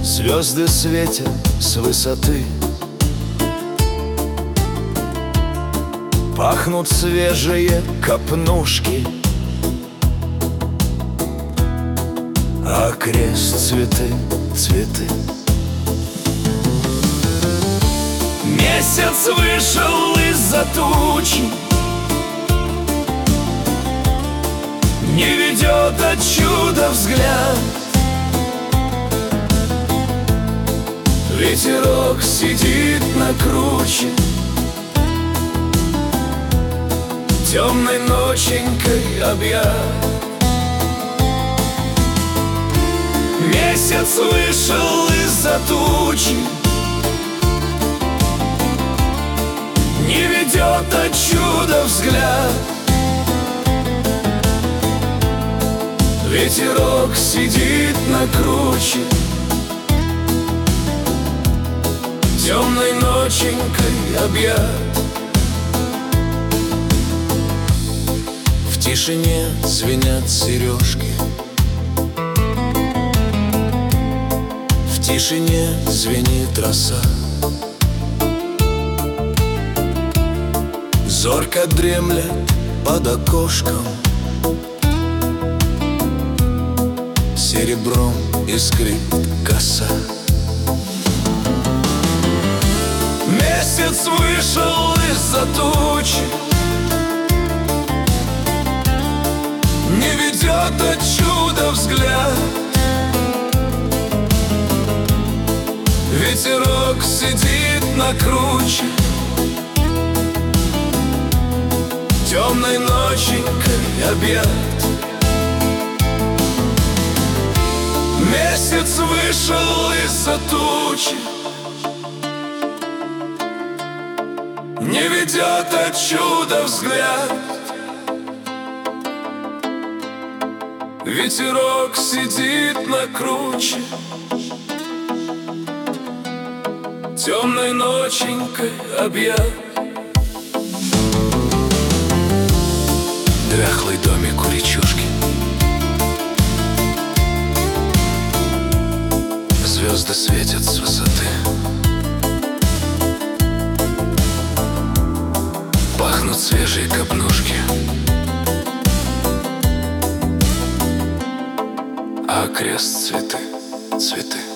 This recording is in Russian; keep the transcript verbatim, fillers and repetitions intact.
Звезды светят с высоты, пахнут свежие копнушки, а крест цветы, цветы. Месяц вышел из-за тучи, не ведет от чуда взгляд. Ветерок сидит на круче, темной ноченькой объят. Месяц вышел из-за тучи, не ведет от чуда взгляд. Ветерок сидит на круче, темной ноченькой объят. В тишине звенят сережки, в тишине звенит роса. Зорко дремлет под окошком, серебром искрит коса. Месяц вышел из-за тучи, не ведет от чуда взгляд. Ветерок сидит на круче, темной ноченькой объят. Месяц вышел из-за тучи, не ведет от чуда взгляд. Ветерок сидит на круче, темной ноченькой объят. Дряхлый домик у речушки, звезды светят с высоты, пахнут свежие копнушки, а крест цветы, цветы.